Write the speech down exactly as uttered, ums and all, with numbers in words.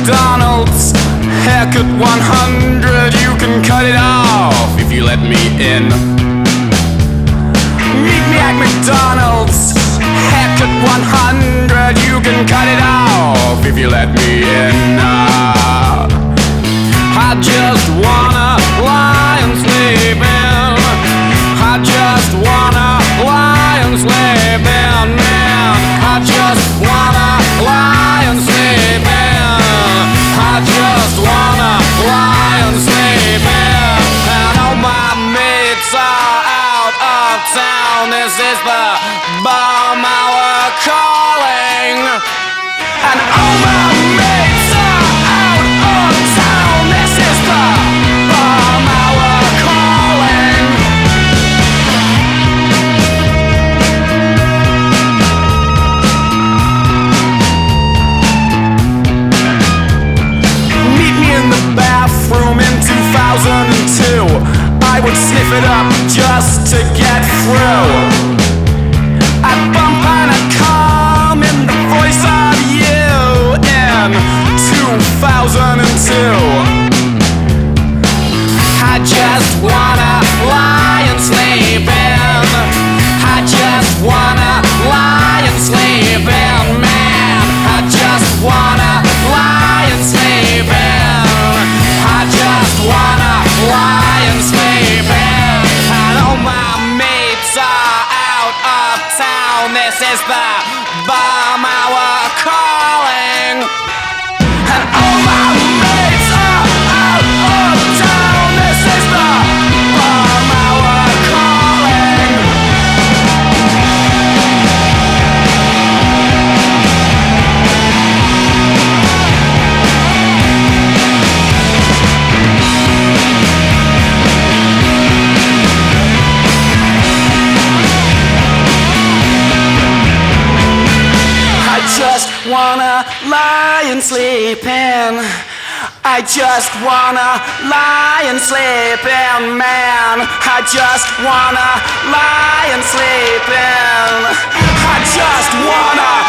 McDonald's, haircut one hundred. You can cut it off if you let me in. Meet me at McDonald's, haircut one hundred. You can cut it off if you let me in. uh, I just wanna lie and sleep in. I just wanna lie and sleep in, man. I just wanna lie and sleep in. I just wanna lie and sleep in. And all my mates are out of town. This is the bomb hour calling. And all my mates are out of town. This is the bomb hour calling. Meet me in the bathroom in two thousand two. I would sniff it up just to get through. I'd bump and I'd come in the voice of you in two thousand two. I just wanna lie and sleep in. I just wanna lie and sleep in, man. I just wanna lie and sleep in. I just wanna lie and sleep in. And all my mates are out of town. This is the bomb hour calling. And all my mates are out of town. This is the bomb hour calling. I just wanna lie and sleep in. I just wanna lie and sleep in, man. I just wanna lie and sleep in. I just wanna